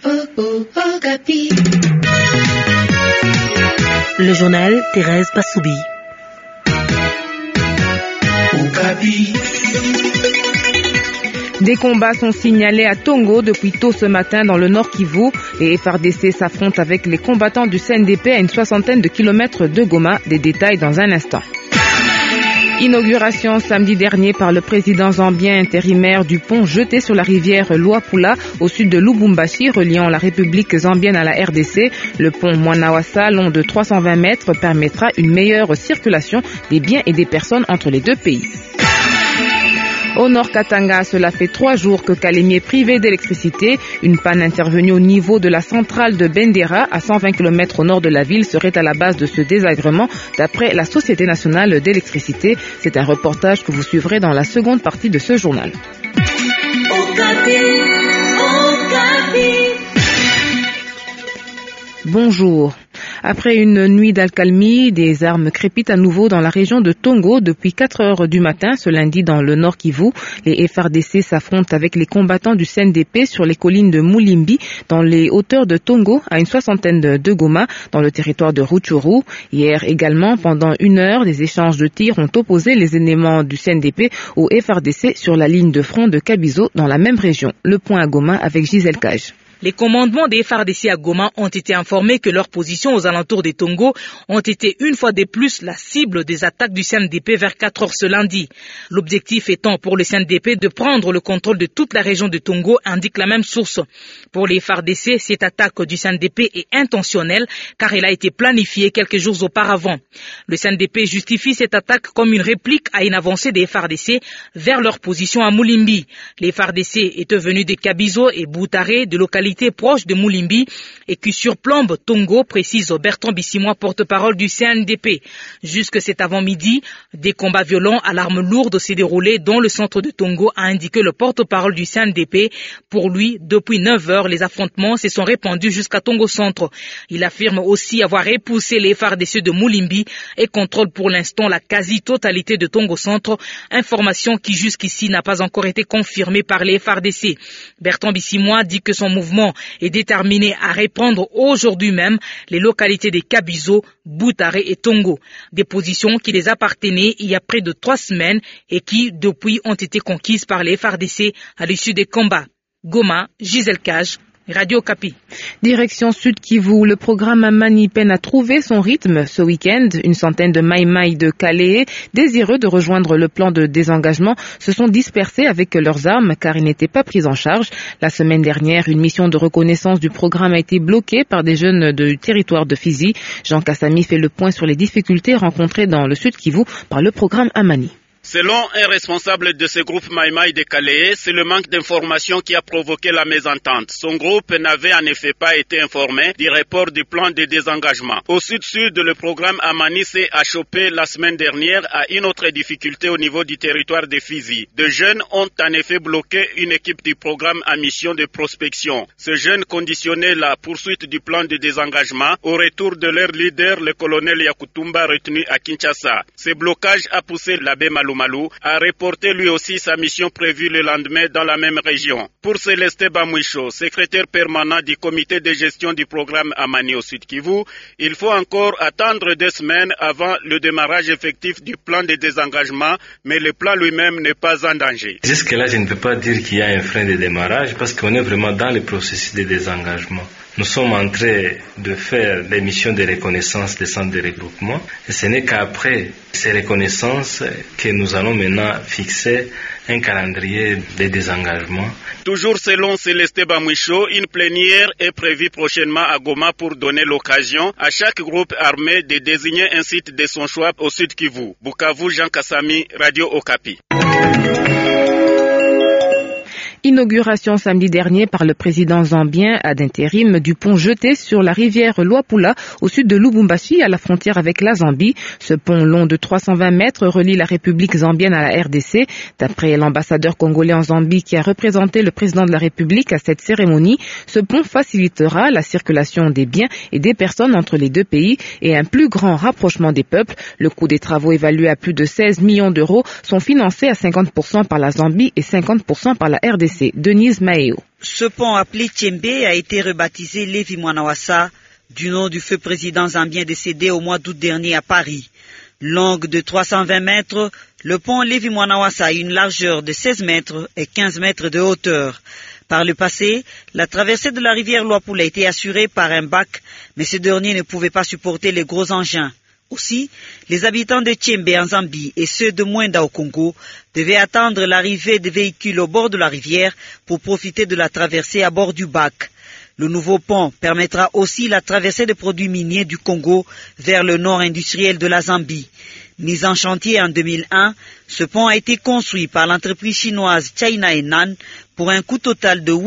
Le journal Thérèse Bassoubi. Des combats sont signalés à Tongo depuis tôt ce matin dans le Nord Kivu. Les FARDC s'affrontent avec les combattants du CNDP à une soixantaine de kilomètres de Goma. Des détails dans un instant. Inauguration samedi dernier par le président zambien intérimaire du pont jeté sur la rivière Luapula au sud de Lubumbashi, reliant la République zambienne à la RDC. Le pont Mwanawasa, long de 320 mètres, permettra une meilleure circulation des biens et des personnes entre les deux pays. Au Nord Katanga, cela fait 3 jours que Kalemi est privé d'électricité. Une panne intervenue au niveau de la centrale de Bendera, à 120 km au nord de la ville, serait à la base de ce désagrément, d'après la Société nationale d'électricité. C'est un reportage que vous suivrez dans la seconde partie de ce journal. Bonjour. Après une nuit d'accalmie, des armes crépitent à nouveau dans la région de Tongo depuis 4 heures du matin ce lundi dans le Nord Kivu. Les FARDC s'affrontent avec les combattants du CNDP sur les collines de Mulimbi dans les hauteurs de Tongo à une soixantaine de Goma dans le territoire de Rutshuru. Hier également, pendant 1 heure, des échanges de tirs ont opposé les éléments du CNDP aux FARDC sur la ligne de front de Kabizo dans la même région. Le point à Goma avec Gisèle Cage. Les commandements des FARDC à Goma ont été informés que leurs positions aux alentours des Tongo ont été une fois de plus la cible des attaques du CNDP vers 4 heures ce lundi. L'objectif étant pour le CNDP de prendre le contrôle de toute la région de Tongo, indique la même source. Pour les FARDC, cette attaque du CNDP est intentionnelle car elle a été planifiée quelques jours auparavant. Le CNDP justifie cette attaque comme une réplique à une avancée des FARDC vers leur position à Mulimbi. Les FARDC étaient venus de Kabizo et Boutaré, de localités proches de Mulimbi et qui surplombent Tongo, précise Bertrand Bissimois, porte-parole du CNDP. Jusque cet avant-midi, des combats violents à l'arme lourde s'est déroulés dans le centre de Tongo, a indiqué le porte-parole du CNDP. Pour lui, depuis 9 heures, les affrontements se sont répandus jusqu'à Tongo Centre. Il affirme aussi avoir repoussé les FARDC de Mulimbi et contrôle pour l'instant la quasi-totalité de Tongo Centre, information qui jusqu'ici n'a pas encore été confirmée par les FARDC. Bertrand Bissimois dit que son mouvement est déterminé à reprendre aujourd'hui même les localités de Kabizo, Boutaré et Tongo. Des positions qui les appartenaient il y a près de 3 semaines et qui, depuis, ont été conquises par les FARDC à l'issue des combats. Goma, Gisèle Cage, Radio Okapi. Direction Sud Kivu, le programme Amani peine à trouver son rythme. Ce week-end, une centaine de Maïmaï de Calais, désireux de rejoindre le plan de désengagement, se sont dispersés avec leurs armes car ils n'étaient pas pris en charge. La semaine dernière, une mission de reconnaissance du programme a été bloquée par des jeunes du territoire de Fizi. Jean Kassami fait le point sur les difficultés rencontrées dans le Sud Kivu par le programme Amani. Selon un responsable de ce groupe Maïmaï de Calais, c'est le manque d'informations qui a provoqué la mésentente. Son groupe n'avait en effet pas été informé du report du plan de désengagement. Au sud-sud, le programme Amani s'est achoppé la semaine dernière à une autre difficulté au niveau du territoire de Fizi. De jeunes ont en effet bloqué une équipe du programme à mission de prospection. Ces jeunes conditionnaient la poursuite du plan de désengagement au retour de leur leader, le colonel Yakutumba, retenu à Kinshasa. Ce blocage a poussé l'abbé Malou a reporté lui aussi sa mission prévue le lendemain dans la même région. Pour Célestin Bamouicho, secrétaire permanent du comité de gestion du programme Amani au Sud Kivu, il faut encore attendre 2 semaines avant le démarrage effectif du plan de désengagement, mais le plan lui-même n'est pas en danger. Jusque-là, je ne peux pas dire qu'il y a un frein de démarrage parce qu'on est vraiment dans le processus de désengagement. Nous sommes en train de faire des missions de reconnaissance des centres de regroupement et ce n'est qu'après ces reconnaissances que nous allons maintenant fixer un calendrier de désengagement. Toujours selon Célestin Bamouicho, une plénière est prévue prochainement à Goma pour donner l'occasion à chaque groupe armé de désigner un site de son choix au Sud Kivu. Bukavu, Jean Kassami, Radio Okapi. Inauguration samedi dernier par le président zambien d'intérim du pont jeté sur la rivière Luapula au sud de Lubumbashi à la frontière avec la Zambie. Ce pont long de 320 mètres relie la République zambienne à la RDC. D'après l'ambassadeur congolais en Zambie qui a représenté le président de la République à cette cérémonie, ce pont facilitera la circulation des biens et des personnes entre les deux pays et un plus grand rapprochement des peuples. Le coût des travaux évalué à plus de 16 millions d'euros sont financés à 50% par la Zambie et 50% par la RDC. RDC. Denise Maeo. Ce pont appelé Tchembe a été rebaptisé Lévi Mwanawasa du nom du feu président zambien décédé au mois d'août dernier à Paris. Longue de 320 mètres, le pont Lévi Mwanawasa a une largeur de 16 mètres et 15 mètres de hauteur. Par le passé, la traversée de la rivière Luapula a été assurée par un bac, mais ce dernier ne pouvait pas supporter les gros engins. Aussi, les habitants de Tchembe en Zambie et ceux de Mwenda au Congo devaient attendre l'arrivée des véhicules au bord de la rivière pour profiter de la traversée à bord du bac. Le nouveau pont permettra aussi la traversée des produits miniers du Congo vers le nord industriel de la Zambie. Mis en chantier en 2001, ce pont a été construit par l'entreprise chinoise China Henan pour un coût total de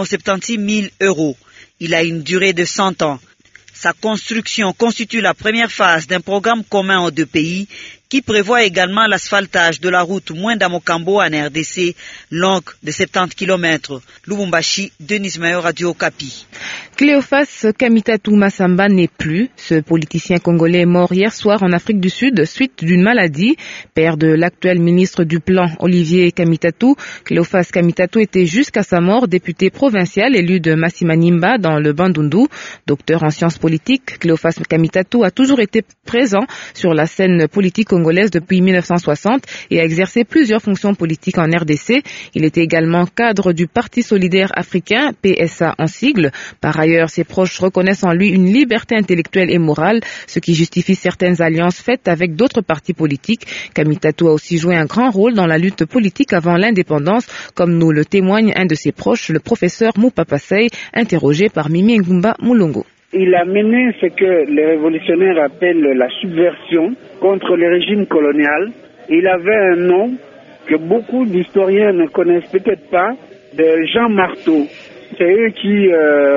8,76 000 €. Il a une durée de 100 ans. Sa construction constitue la première phase d'un programme commun aux deux pays qui prévoit également l'asphaltage de la route Mwenda-Mokambo en RDC, longue de 70 km. Lubumbashi, Denis Mayo, Radio Okapi. Cléophas Kamitatu Masamba n'est plus. Ce politicien congolais est mort hier soir en Afrique du Sud suite d'une maladie. Père de l'actuel ministre du Plan, Olivier Kamitatu, Cléophas Kamitatu était jusqu'à sa mort député provincial élu de Massimanimba dans le Bandundu. Docteur en sciences politiques, Cléophas Kamitatu a toujours été présent sur la scène politique congolaise depuis 1960 et a exercé plusieurs fonctions politiques en RDC. Il était également cadre du Parti solidaire africain, PSA en sigle. Par ailleurs, ses proches reconnaissent en lui une liberté intellectuelle et morale, ce qui justifie certaines alliances faites avec d'autres partis politiques. Kamitatu a aussi joué un grand rôle dans la lutte politique avant l'indépendance, comme nous le témoigne un de ses proches, le professeur Moupa Passey, interrogé par Mimi Ngumba Moulongo. Il a mené ce que les révolutionnaires appellent la subversion contre le régime colonial. Il avait un nom que beaucoup d'historiens ne connaissent peut-être pas, de Jean Marteau. C'est eux qui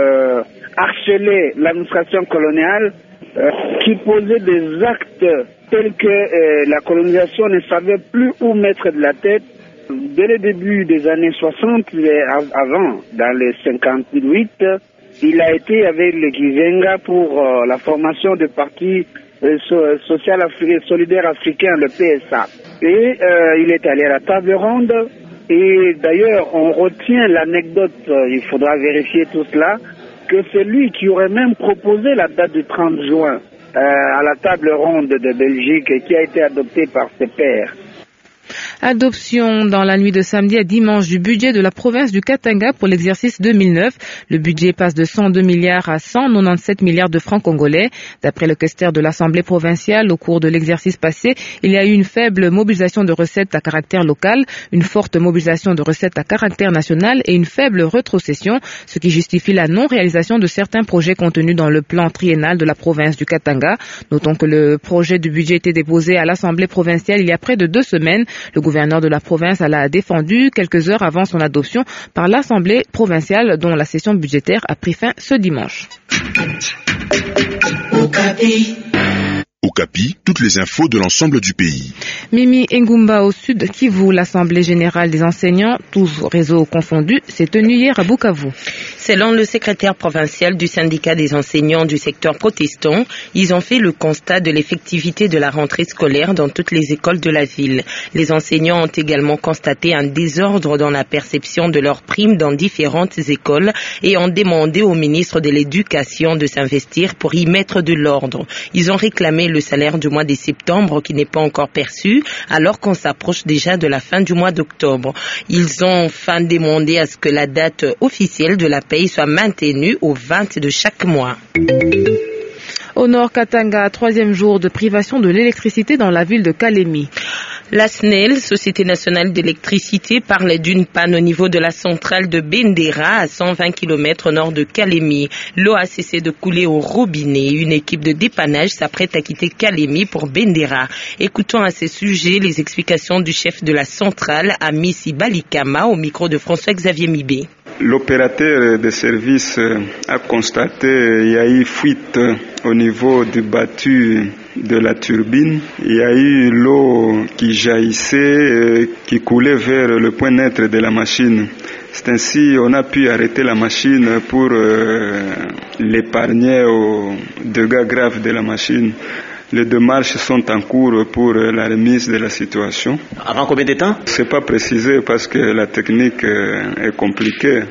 harcelaient l'administration coloniale, qui posaient des actes tels que la colonisation ne savait plus où mettre de la tête. Dès le début des années 60, avant, dans les 58, il a été avec le Gizenga pour la formation du Parti social solidaire africain, le PSA. Et il est allé à la table ronde. Et d'ailleurs, on retient l'anecdote, il faudra vérifier tout cela, que c'est lui qui aurait même proposé la date du 30 juin à la table ronde de Belgique et qui a été adoptée par ses pairs. Adoption dans la nuit de samedi à dimanche du budget de la province du Katanga pour l'exercice 2009. Le budget passe de 102 milliards à 197 milliards de francs congolais. D'après le questeur de l'Assemblée provinciale, au cours de l'exercice passé, il y a eu une faible mobilisation de recettes à caractère local, une forte mobilisation de recettes à caractère national et une faible rétrocession, ce qui justifie la non-réalisation de certains projets contenus dans le plan triennal de la province du Katanga. Notons que le projet du budget était déposé à l'Assemblée provinciale il y a près de 2 semaines. Le gouverneur de la province l'a défendu quelques heures avant son adoption par l'Assemblée provinciale dont la session budgétaire a pris fin ce dimanche. Okapi, toutes les infos de l'ensemble du pays. Mimi Ngumba au sud Kivu, l'Assemblée générale des enseignants, tous réseaux confondus, s'est tenue hier à Bukavu. Selon le secrétaire provincial du syndicat des enseignants du secteur protestant, ils ont fait le constat de l'effectivité de la rentrée scolaire dans toutes les écoles de la ville. Les enseignants ont également constaté un désordre dans la perception de leurs primes dans différentes écoles et ont demandé au ministre de l'Éducation de s'investir pour y mettre de l'ordre. Ils ont réclamé le salaire du mois de septembre qui n'est pas encore perçu alors qu'on s'approche déjà de la fin du mois d'octobre. Ils ont enfin demandé à ce que la date officielle de la paye soit maintenue au 20 de chaque mois. Au nord Katanga, 3e jour de privation de l'électricité dans la ville de Kalemi. La SNEL, Société nationale d'électricité, parle d'une panne au niveau de la centrale de Bendera à 120 km au nord de Kalemi. L'eau a cessé de couler au robinet. Une équipe de dépannage s'apprête à quitter Kalemi pour Bendera. Écoutons à ce sujet les explications du chef de la centrale, Amissi Balikama, au micro de François-Xavier Mibé. L'opérateur de service a constaté qu'il y a eu fuite au niveau du battu de la turbine. Il y a eu l'eau qui jaillissait, qui coulait vers le point neutre de la machine. C'est ainsi qu'on a pu arrêter la machine pour l'épargner aux dégâts graves de la machine. Les démarches sont en cours pour la remise de la situation. Avant combien de temps? C'est pas précisé parce que la technique est compliquée.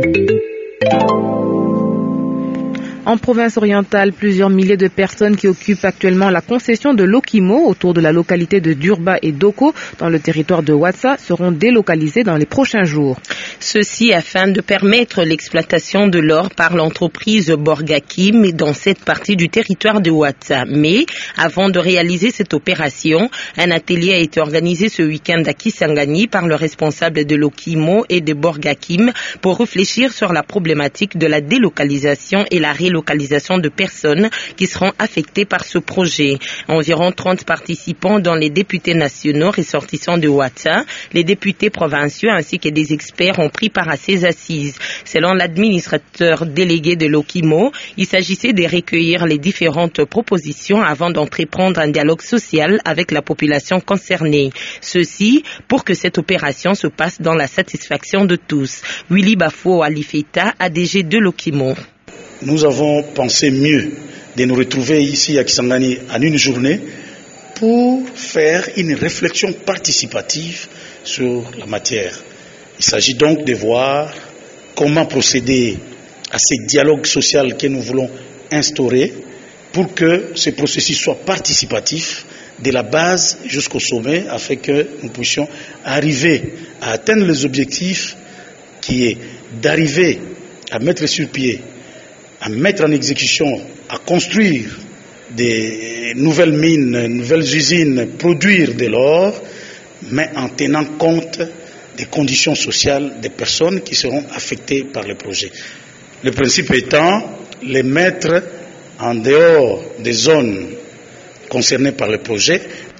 En province orientale, plusieurs milliers de personnes qui occupent actuellement la concession de Lokimo autour de la localité de Durba et Doko dans le territoire de Ouatsa seront délocalisées dans les prochains jours. Ceci afin de permettre l'exploitation de l'or par l'entreprise Borgakim dans cette partie du territoire de Ouatsa. Mais avant de réaliser cette opération, un atelier a été organisé ce week-end à Kisangani par le responsable de Lokimo et de Borgakim pour réfléchir sur la problématique de la délocalisation et la relocalisation de personnes qui seront affectées par ce projet. Environ 30 participants dont les députés nationaux ressortissants de Ouatsa, les députés provinciaux ainsi que des experts ont pris part à ces assises. Selon l'administrateur délégué de Lokimo, il s'agissait de recueillir les différentes propositions avant d'entreprendre un dialogue social avec la population concernée. Ceci pour que cette opération se passe dans la satisfaction de tous. Willy Bafo Alifeta, ADG de Lokimo. Nous avons pensé mieux de nous retrouver ici à Kisangani en une journée pour faire une réflexion participative sur la matière. Il s'agit donc de voir comment procéder à ce dialogue social que nous voulons instaurer pour que ce processus soit participatif de la base jusqu'au sommet afin que nous puissions arriver à atteindre les objectifs qui est d'arriver à mettre sur pied, à mettre en exécution, à construire des nouvelles mines, nouvelles usines, produire de l'or, mais en tenant compte des conditions sociales des personnes qui seront affectées par le projet. Le principe étant les mettre en dehors des zones concernées par le projet.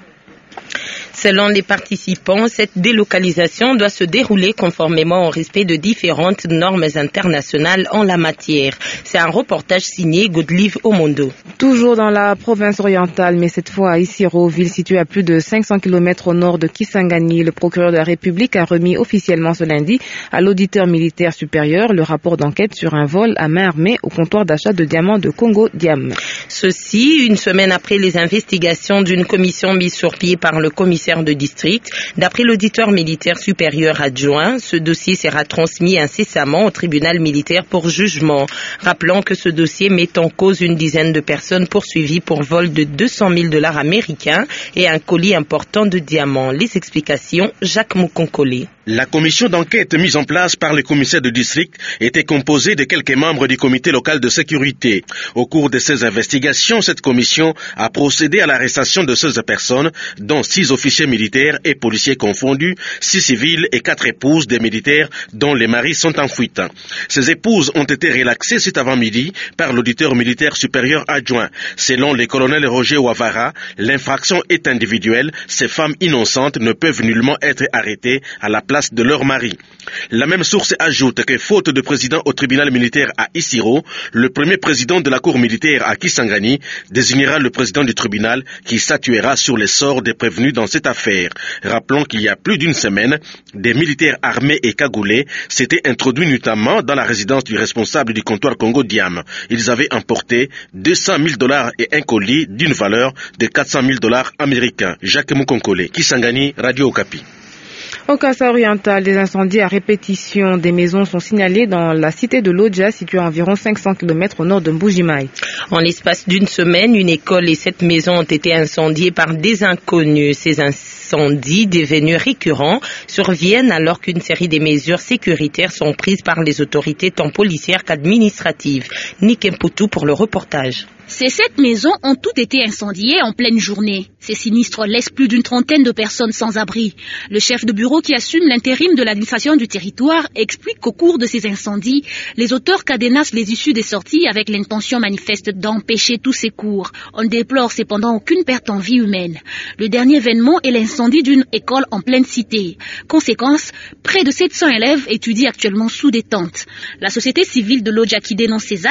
Selon les participants, cette délocalisation doit se dérouler conformément au respect de différentes normes internationales en la matière. C'est un reportage signé Godlive Omondo. Toujours dans la province orientale, mais cette fois à Isiro, ville située à plus de 500 km au nord de Kisangani, le procureur de la République a remis officiellement ce lundi à l'auditeur militaire supérieur le rapport d'enquête sur un vol à main armée au comptoir d'achat de diamants de Congo Diam. Ceci, une semaine après les investigations d'une commission mise sur pied par le commissaire de district. D'après l'auditeur militaire supérieur adjoint, ce dossier sera transmis incessamment au tribunal militaire pour jugement. Rappelons que ce dossier met en cause une dizaine de personnes poursuivies pour vol de 200 000 $ américains et un colis important de diamants. Les explications, Jacques Moukonkole. La commission d'enquête mise en place par le commissaire de district était composée de quelques membres du comité local de sécurité. Au cours de ces investigations, cette commission a procédé à l'arrestation de 16 personnes, dont 6 officiers militaires et policiers confondus, 6 civils et 4 épouses des militaires dont les maris sont en fuite. Ces épouses ont été relaxées cet avant-midi par l'auditeur militaire supérieur adjoint. Selon le colonel Roger Ouavara, l'infraction est individuelle. Ces femmes innocentes ne peuvent nullement être arrêtées à la place de leur mari. La même source ajoute que faute de président au tribunal militaire à Isiro, le premier président de la cour militaire à Kisangani désignera le président du tribunal qui statuera sur les sorts des prévenus dans cette affaire. Rappelons qu'il y a plus d'une semaine, des militaires armés et cagoulés s'étaient introduits notamment dans la résidence du responsable du comptoir Congo Diam. Ils avaient emporté 200 000 $ et un colis d'une valeur de 400 000 $ américains. Jacques Moukonkole, Kisangani, Radio Okapi. Au Kassa oriental, des incendies à répétition des maisons sont signalés dans la cité de Lodja, située à environ 500 km au nord de Mbujimaï. En l'espace d'une semaine, une école et 7 maisons ont été incendiées par des inconnus. Ces incendies, devenus récurrents, surviennent alors qu'une série de mesures sécuritaires sont prises par les autorités tant policières qu'administratives. Nick Mputu pour le reportage. Ces 7 maisons ont toutes été incendiées en pleine journée. Ces sinistres laissent plus d'une trentaine de personnes sans abri. Le chef de bureau qui assume l'intérim de l'administration du territoire explique qu'au cours de ces incendies, les auteurs cadenassent les issues des sorties avec l'intention manifeste d'empêcher tous ces cours. On déplore cependant aucune perte en vie humaine. Le dernier événement est l'incendie d'une école en pleine cité. Conséquence, près de 700 élèves étudient actuellement sous des tentes. La société civile de Lodja qui dénonce ces actes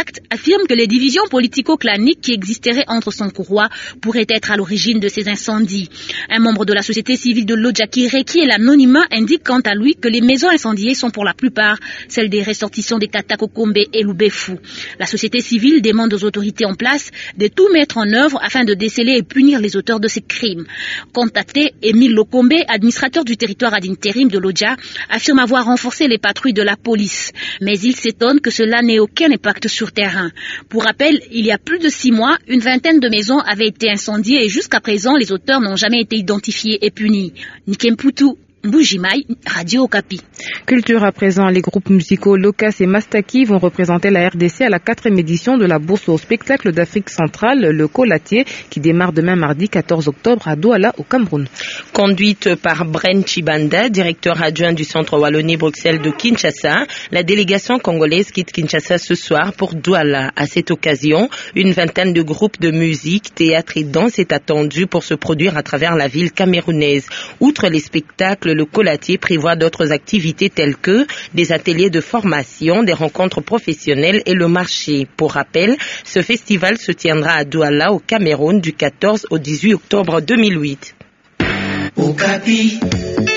Impact affirme que les divisions politico-claniques qui existeraient entre son courroie pourraient être à l'origine de ces incendies. Un membre de la société civile de Lodja qui requiert l'anonymat indique quant à lui que les maisons incendiées sont pour la plupart celles des ressortissants des Katakokombe et Loubefou. La société civile demande aux autorités en place de tout mettre en œuvre afin de déceler et punir les auteurs de ces crimes. Contacté, Émile Lokombe, administrateur du territoire ad intérim de Lodja, affirme avoir renforcé les patrouilles de la police. Mais il s'étonne que cela n'ait aucun impact sur terrain. Pour rappel, il y a plus de 6 mois, une vingtaine de maisons avaient été incendiées et jusqu'à présent, les auteurs n'ont jamais été identifiés et punis. Nikemputu, Mbujimai, Radio Okapi. Culture à présent, les groupes musicaux Lokas et Mastaki vont représenter la RDC à la 4e édition de la bourse au spectacle d'Afrique centrale, le Colatier, qui démarre demain mardi 14 octobre à Douala au Cameroun. Conduite par Bren Chibanda, directeur adjoint du Centre Wallonie-Bruxelles de Kinshasa, la délégation congolaise quitte Kinshasa ce soir pour Douala. À cette occasion, une vingtaine de groupes de musique, théâtre et danse est attendue pour se produire à travers la ville camerounaise. Outre les spectacles, le Colatier prévoit d'autres activités telles que des ateliers de formation, des rencontres professionnelles et le marché. Pour rappel, ce festival se tiendra à Douala au Cameroun du 14 au 18 octobre 2008. Okapi.